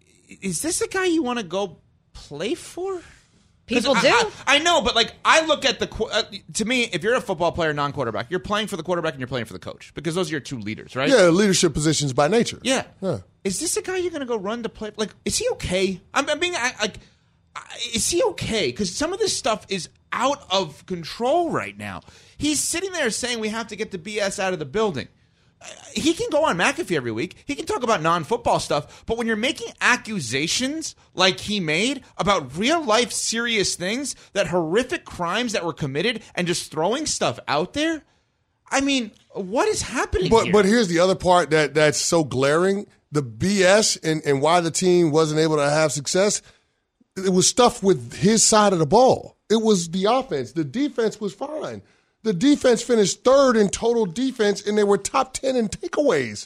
Is this a guy you want to go play for? 'Cause People I, do. I, I know, but like I look at the qu- uh, to me, if you're a football player, non-quarterback, you're playing for the quarterback and you're playing for the coach because those are your two leaders, right? Yeah, leadership positions by nature. Yeah. Yeah. Is this a guy you're going to go run to play? Like, is he okay? I'm, I'm being I- like, I- is he okay? Because some of this stuff is out of control right now. He's sitting there saying we have to get the B S out of the building. Uh, He can go on McAfee every week. He can talk about non-football stuff. But when you're making accusations like he made about real-life serious things, that horrific crimes that were committed, and just throwing stuff out there, I mean, what is happening But here? but here's the other part that that's so glaring: the B S and, and why the team wasn't able to have success. It was stuff with his side of the ball. It was the offense. The defense was fine. The defense finished third in total defense, and they were top ten in takeaways.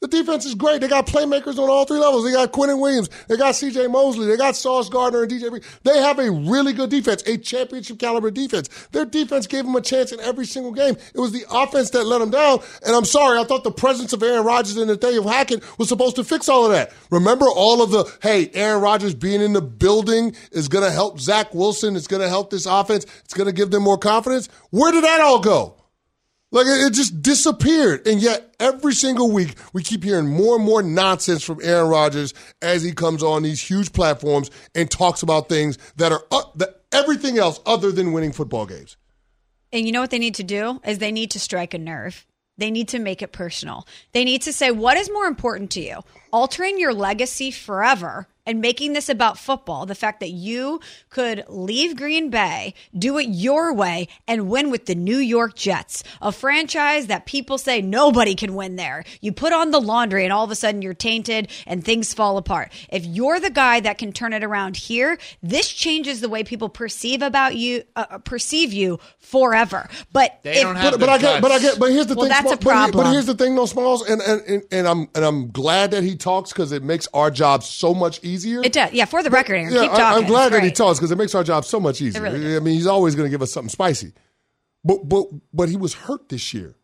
The defense is great. They got playmakers on all three levels. They got Quinnen Williams. They got C J Mosley. They got Sauce Gardner and D J Reed. They have a really good defense, a championship caliber defense. Their defense gave them a chance in every single game. It was the offense that let them down. And I'm sorry, I thought the presence of Aaron Rodgers and Nathaniel Hackett was supposed to fix all of that. Remember all of the, hey, Aaron Rodgers being in the building is going to help Zach Wilson. It's going to help this offense. It's going to give them more confidence. Where did that all go? Like, it just disappeared. And yet, every single week, we keep hearing more and more nonsense from Aaron Rodgers as he comes on these huge platforms and talks about things that are uh, that everything else other than winning football games. And you know what they need to do is they need to strike a nerve. They need to make it personal. They need to say, what is more important to you? Altering your legacy forever and making this about football, the fact that you could leave Green Bay, do it your way, and win with the New York Jets, a franchise that people say nobody can win there. You put on the laundry and all of a sudden you're tainted and things fall apart. If you're the guy that can turn it around here, this changes the way people perceive about you, uh, perceive you forever. But they if, don't have but, but I get, but I get, but here's the well, thing. that's Small, a problem. But, but here's the thing, though, Smalls, and and, and and I'm and I'm glad that he talks because it makes our job so much easier. It does. Yeah, for the record, Aaron, yeah, keep I, talking. I'm glad It's that he great. talks because it makes our job so much easier. really does. I mean, he's always going to give us something spicy. But but but he was hurt this year.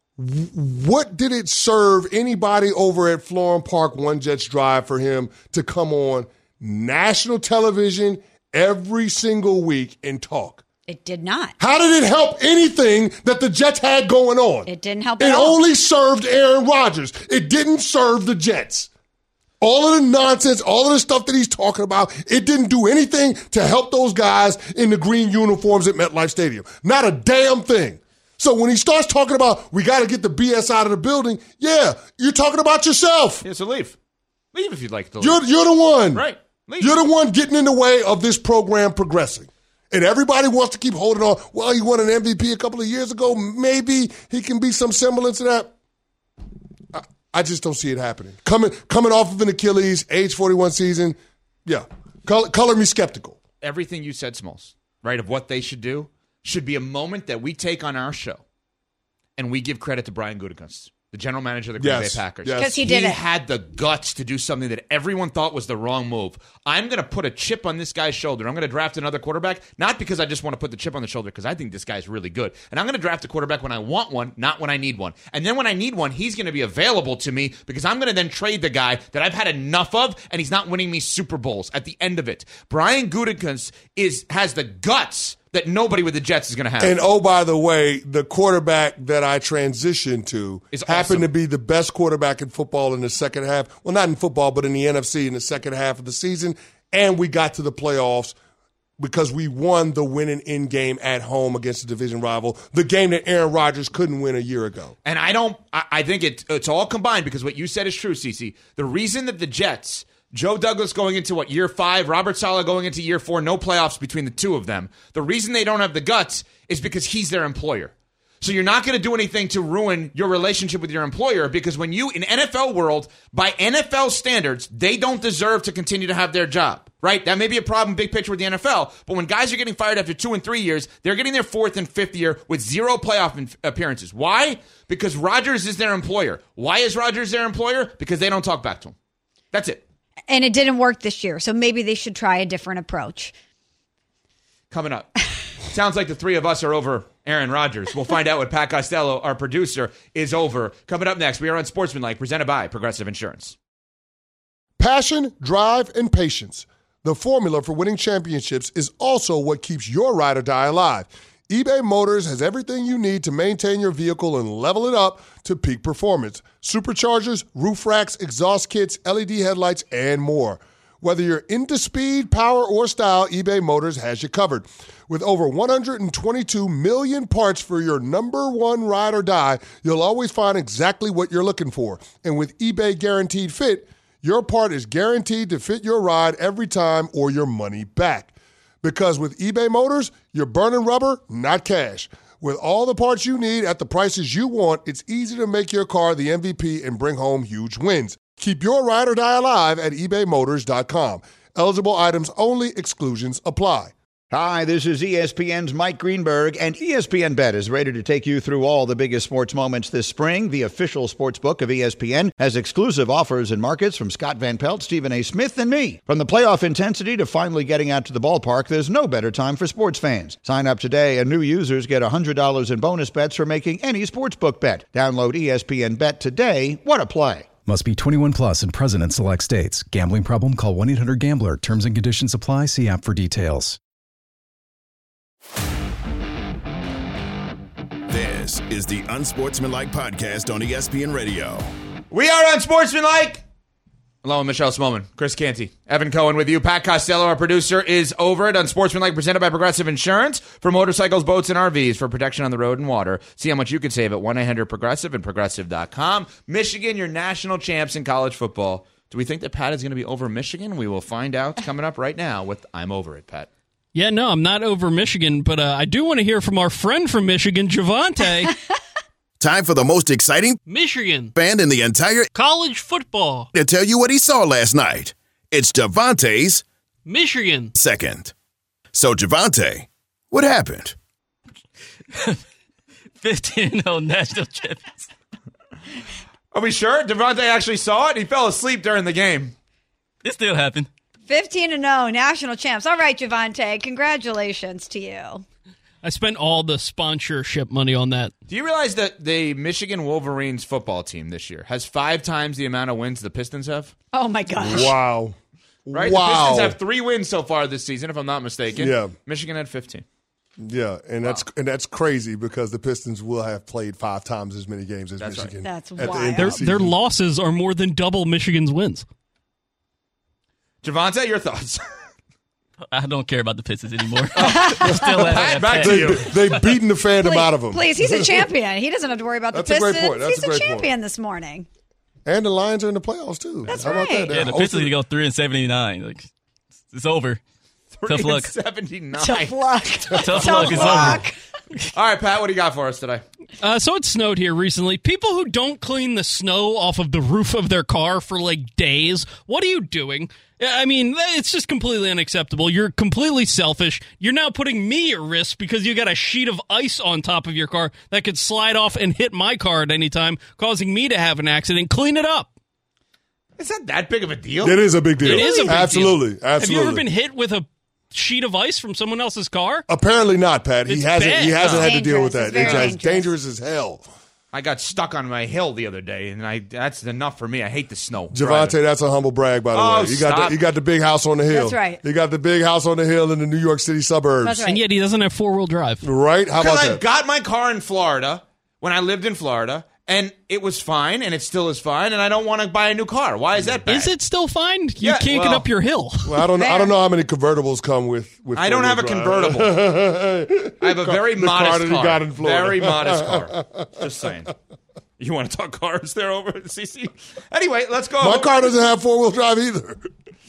What did it serve anybody over at Florham Park One Jets Drive for him to come on national television every single week and talk? It did not. How did it help anything that the Jets had going on? It didn't help It at all. only served Aaron Rodgers. It didn't serve the Jets. All of the nonsense, all of the stuff that he's talking about, it didn't do anything to help those guys in the green uniforms at MetLife Stadium. Not a damn thing. So when he starts talking about, we got to get the B S out of the building, yeah, you're talking about yourself. Yeah, so leave. Leave if you'd like to leave. You're, you're the one. Right. Leave. You're the one getting in the way of this program progressing. And everybody wants to keep holding on. Well, he won an M V P a couple of years ago. Maybe he can be some semblance of that. I, I just don't see it happening. Coming coming off of an Achilles, age forty-one season, yeah. Color, color me skeptical. Everything you said, Smalls, right, of what they should do, should be a moment that we take on our show and we give credit to Brian Gutekunst, the general manager of the Green Yes, Bay Packers. yes. 'Cause he did it. had the guts to do something that everyone thought was the wrong move. I'm going to put a chip on this guy's shoulder. I'm going to draft another quarterback, not because I just want to put the chip on the shoulder, because I think this guy's really good. And I'm going to draft a quarterback when I want one, not when I need one. And then when I need one, he's going to be available to me because I'm going to then trade the guy that I've had enough of, and he's not winning me Super Bowls at the end of it. Brian Gutekunst is has the guts that nobody with the Jets is going to have. And oh, by the way, the quarterback that I transitioned to Is happened awesome. to be the best quarterback in football in the second half. Well, not in football, but in the N F C in the second half of the season. And we got to the playoffs because we won the winning end game at home against the division rival, the game that Aaron Rodgers couldn't win a year ago. And I don't, I, I think it, it's all combined because what you said is true, Cece. The reason that the Jets, Joe Douglas going into what, year five, Robert Saleh going into year four, no playoffs between the two of them. The reason they don't have the guts is because he's their employer. So you're not going to do anything to ruin your relationship with your employer because when you, in N F L world, by N F L standards, they don't deserve to continue to have their job, right? That may be a problem big picture with the N F L, but when guys are getting fired after two and three years, they're getting their fourth and fifth year with zero playoff in- appearances. Why? Because Rodgers is their employer. Why is Rodgers their employer? Because they don't talk back to him. That's it. And it didn't work this year, so maybe they should try a different approach. Coming up. Sounds like the three of us are over Aaron Rodgers. We'll find out what Pat Costello, our producer, is over. Coming up next, we are on Sportsmanlike, presented by Progressive Insurance. Passion, drive, and patience. The formula for winning championships is also what keeps your ride or die alive. eBay Motors has everything you need to maintain your vehicle and level it up to peak performance. Superchargers, roof racks, exhaust kits, L E D headlights, and more. Whether you're into speed, power, or style, eBay Motors has you covered. With over one hundred twenty-two million parts for your number one ride or die, you'll always find exactly what you're looking for. And with eBay Guaranteed Fit, your part is guaranteed to fit your ride every time or your money back. Because with eBay Motors, you're burning rubber, not cash. With all the parts you need at the prices you want, it's easy to make your car the M V P and bring home huge wins. Keep your ride or die alive at ebay motors dot com. Eligible items only. Exclusions apply. Hi, this is E S P N's Mike Greenberg, and E S P N Bet is ready to take you through all the biggest sports moments this spring. The official sports book of E S P N has exclusive offers and markets from Scott Van Pelt, Stephen A. Smith, and me. From the playoff intensity to finally getting out to the ballpark, there's no better time for sports fans. Sign up today, and new users get one hundred dollars in bonus bets for making any sportsbook bet. Download E S P N Bet today. What a play. Must be twenty-one plus and present in select states. Gambling problem? Call one eight hundred gambler. Terms and conditions apply. See app for details. This is the Unsportsmanlike Podcast on E S P N Radio. We are Unsportsmanlike. Hello, Michelle Smallman, Chris Canty, Evan Cohen with you. Pat Costello, our producer, is over at Unsportsmanlike, presented by Progressive Insurance for motorcycles, boats, and R Vs for protection on the road and water. See how much you can save at one eight hundred progressive and progressive dot com. Michigan, your national champs in college football. Do we think that Pat is going to be over Michigan? We will find out coming up right now with I'm Over It, Pat. Yeah, no, I'm not over Michigan, but uh, I do want to hear from our friend from Michigan, Javante. Time for the most exciting Michigan fan in the entire college football to tell you what he saw last night. It's Javante's Michigan second. So, Javante, what happened? fifteen oh national champions. Are we sure? Javante actually saw it? He fell asleep during the game. It still happened. fifteen and oh, national champs. All right, Javante, congratulations to you. I spent all the sponsorship money on that. Do you realize that the Michigan Wolverines football team this year has five times the amount of wins the Pistons have? Oh, my gosh. Wow. Right? Wow. The Pistons have three wins so far this season, if I'm not mistaken. Yeah. Michigan had fifteen. Yeah, and that's wow. and that's crazy because the Pistons will have played five times as many games as that's Michigan. Right. That's at wild. The end their, of the their losses are more than double Michigan's wins. Javante, your thoughts? I don't care about the Pistons anymore. oh, still at, back to they, you. They've beaten the fandom please, out of them. Please, he's a champion. He doesn't have to worry about the That's Pistons. A great point. That's he's a, a, great champion point. this morning. And the Lions are in the playoffs, too. That's How right. about that? Yeah, the Pistons need to go three and seventy-nine. Like, it's over. Tough luck. seventy-nine. Tough luck. Tough, Tough luck is luck. over. All right, Pat, what do you got for us today? Uh, so it snowed here recently. People who don't clean the snow off of the roof of their car for like days, what are you doing? I mean, it's just completely unacceptable. You're completely selfish. You're now putting me at risk because you got a sheet of ice on top of your car that could slide off and hit my car at any time, causing me to have an accident. Clean it up. Is that that big of a deal? It is a big deal. It is a big absolutely, deal. Absolutely. Have you ever been hit with a sheet of ice from someone else's car? Apparently not, Pat. He It's hasn't. bad. He hasn't It's had to deal with that. dangerous. It's very It's dangerous as hell. I got stuck on my hill the other day, and I that's enough for me. I hate the snow. Javante, driving. that's a humble brag, by the Oh, way. You got stop. the, you got the big house on the hill. That's right. You got the big house on the hill in the New York City suburbs. That's right. And yet he doesn't have four-wheel drive. Right? How about Because I that? got my car in Florida when I lived in Florida, and it was fine, and it still is fine, and I don't want to buy a new car. Why is that bad? Is it still fine? You Yeah, can't well- get up your hill. Well, I don't. know. I don't know how many convertibles come with. with I don't have a four-wheel drive. convertible. I have a very The modest car that he car. got in Florida. Very modest car. Just saying. You want to talk cars there over at C C? Anyway, let's go. My car doesn't have four wheel drive either.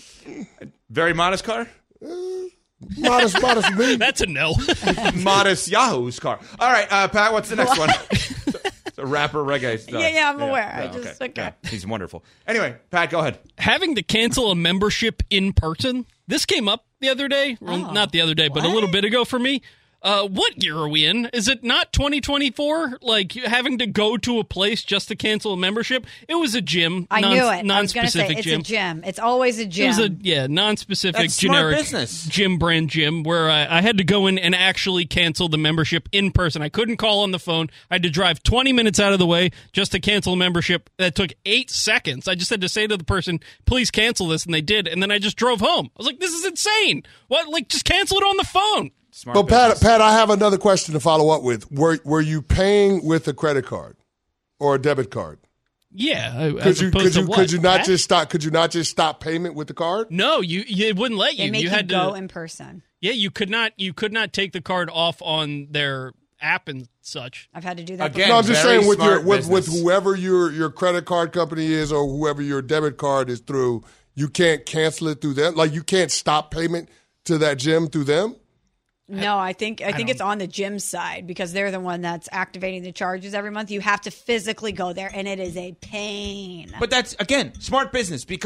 Very modest car? Modest, modest me. That's a no. Modest Yahoo's car. All right, uh, Pat, what's the next one? It's a rapper reggae stuff. Yeah, yeah, I'm aware. I Yeah, just- okay. Yeah, he's wonderful. Anyway, Pat, go ahead. Having to cancel a membership in person. This came up the other day. Well, Oh. not the other day, but a little bit ago for me. Uh, what year are we in? Is it not twenty twenty-four? Like having to go to a place just to cancel a membership? It was a gym. I non- knew it. I was going to Non-specific say it's gym. a gym. It's always a gym. It was a yeah, non-specific, That's smart generic business. gym brand gym where I, I had to go in and actually cancel the membership in person. I couldn't call on the phone. I had to drive twenty minutes out of the way just to cancel a membership. That took eight seconds. I just had to say to the person, "Please cancel this," and they did. And then I just drove home. I was like, "This is insane! What? Like, just cancel it on the phone." Smart But Pat, business. Pat, I have another question to follow up with. Were Were you paying with a credit card or a debit card? Yeah, I- Could as you opposed could to you what, could you not Pat? just stop? Could you not just stop payment with the card? No, you, you it wouldn't let you. They make you you, had go to. in person. Yeah, you could not. You could not take the card off on their app and such. I've had to do that Again, No, I'm just very saying with your smart with, with business. whoever your your credit card company is or whoever your debit card is through, you can't cancel it through them. Like you can't stop payment to that gym through them. No, I think I think it's on the gym side because they're the one that's activating the charges every month. You have to physically go there, and it is a pain. But that's, again, smart business because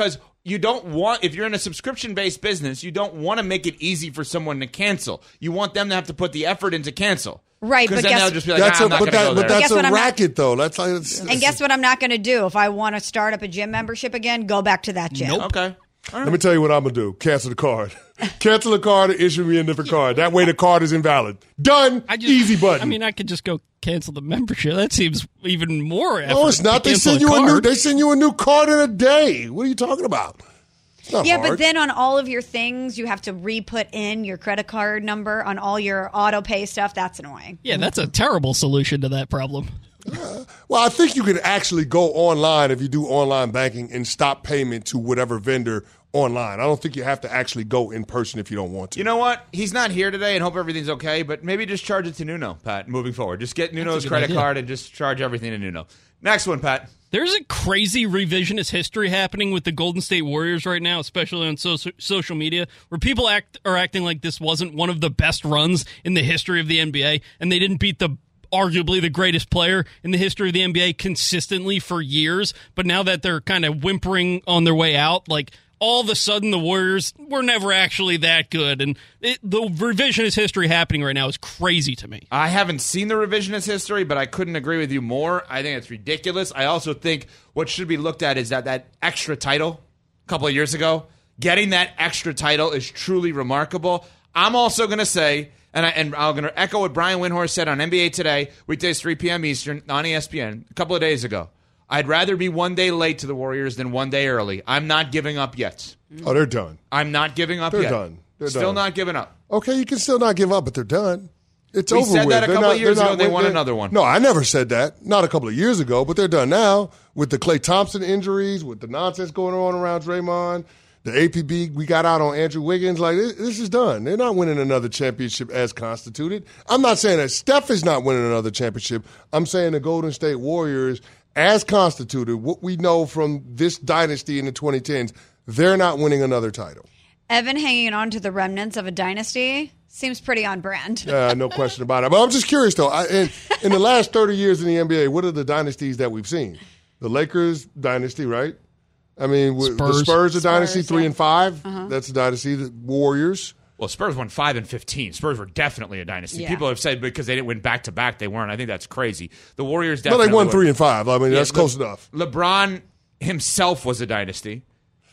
you don't want, if you're in a subscription-based business, you don't want to make it easy for someone to cancel. You want them to have to put the effort into cancel. Right, but then guess, they'll just be like, that's nah, a, I'm not but, going to that, go but there. that's Guess what a I'm not- racket, though. That's like, it's, and guess what I'm not going to do? If I want to start up a gym membership again, go back to that gym. Nope. Okay. Let me tell you what I'm going to do. Cancel the card. Cancel the card and issue me a different card. That way the card is invalid. Done. I just, Easy button. I mean, I could just go cancel the membership. That seems even more effort. No, it's not. to They cancel send you a new. card. They send you a new card in a day. What are you talking about? It's not Yeah, hard. but then on all of your things, you have to re-put in your credit card number on all your auto pay stuff. That's annoying. Yeah, that's a terrible solution to that problem. Well, I think you can actually go online if you do online banking and stop payment to whatever vendor online. I don't think you have to actually go in person if you don't want to. You know what? He's not here today, and hope everything's okay. But maybe just charge it to Nuno, Pat. Moving forward, just get Nuno's good credit idea. card and just charge everything to Nuno. Next one, Pat. There's a crazy revisionist history happening with the Golden State Warriors right now, especially on so- social media, where people act are acting like this wasn't one of the best runs in the history of the N B A, and they didn't beat the arguably the greatest player in the history of the N B A consistently for years. But now that they're kind of whimpering on their way out, like all of a sudden the Warriors were never actually that good. And it, the revisionist history happening right now is crazy to me. I haven't seen the revisionist history, but I couldn't agree with you more. I think it's ridiculous. I also think what should be looked at is that that extra title a couple of years ago, getting that extra title is truly remarkable. I'm also going to say, and, I, and I'm going to echo what Brian Windhorst said on N B A Today, weekdays three p.m. Eastern on E S P N a couple of days ago. I'd rather be one day late to the Warriors than one day early. I'm not giving up yet. Oh, they're done. I'm not giving up They're yet. done. They're Still done. not giving up. Okay, you can still not give up, but they're done. It's We over said with. that a They're couple not- of years they're ago, not- they won they're- another one. No, I never said that. Not a couple of years ago, but they're done now with the Klay Thompson injuries, with the nonsense going on around Draymond, the A P B we got out on Andrew Wiggins. Like, this, this is done. They're not winning another championship as constituted. I'm not saying that Steph is not winning another championship. I'm saying the Golden State Warriors, as constituted, what we know from this dynasty in the twenty tens, they're not winning another title. Evan hanging on to the remnants of a dynasty seems pretty on brand. Uh, no question about it. But I'm just curious, though. I, in, in the last thirty years in the N B A, what are the dynasties that we've seen? The Lakers dynasty, right? I mean, w- the Spurs. Spurs are dynasty, Spurs, three yeah. and five. Uh-huh. That's a dynasty. The Warriors. Well, Spurs won five and fifteen. Spurs were definitely a dynasty. Yeah. People have said because they didn't win back to back, they weren't. I think that's crazy. The Warriors But definitely they won were. three and five. I mean, Yeah, that's Le- close enough. LeBron himself was a dynasty.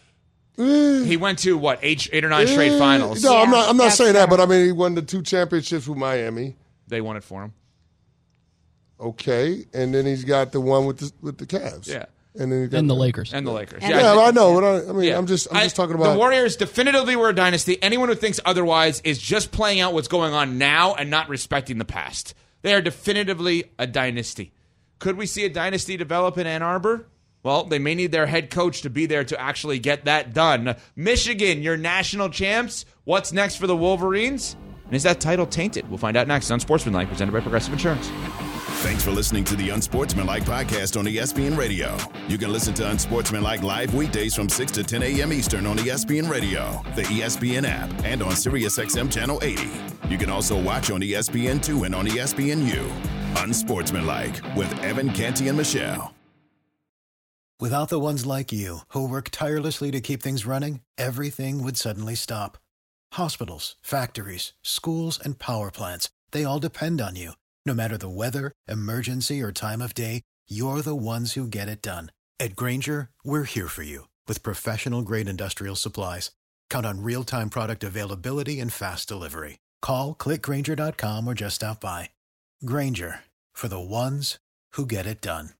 Eh, He went to what eight, eight or nine straight eh, finals. No, I'm Yeah, not. I'm not that's saying that. fair. But I mean, he won the two championships with Miami. They won it for him. Okay, and then he's got the one with the with the Cavs. Yeah. and then he got And the Lakers. And the Lakers. And Yeah, the- I know. But I, I mean, Yeah. I'm just I'm I- just talking about the Warriors. Definitively were a dynasty. Anyone who thinks otherwise is just playing out what's going on now and not respecting the past. They are definitively a dynasty. Could we see a dynasty develop in Ann Arbor? Well, they may need their head coach to be there to actually get that done. Michigan, your national champs. What's next for the Wolverines? And is that title tainted? We'll find out next on Sportsmanlike, presented by Progressive Insurance. Thanks for listening to the Unsportsmanlike podcast on E S P N Radio. You can listen to Unsportsmanlike live weekdays from six to ten a.m. Eastern on E S P N Radio, the E S P N app, and on SiriusXM Channel eighty. You can also watch on E S P N two and on E S P N U. Unsportsmanlike with Evan Canty and Michelle. Without the ones like you, who work tirelessly to keep things running, everything would suddenly stop. Hospitals, factories, schools, and power plants, they all depend on you. No matter the weather, emergency, or time of day, you're the ones who get it done. At Grainger, we're here for you with professional-grade industrial supplies. Count on real-time product availability and fast delivery. Call, click Grainger dot com, or just stop by. Grainger, for the ones who get it done.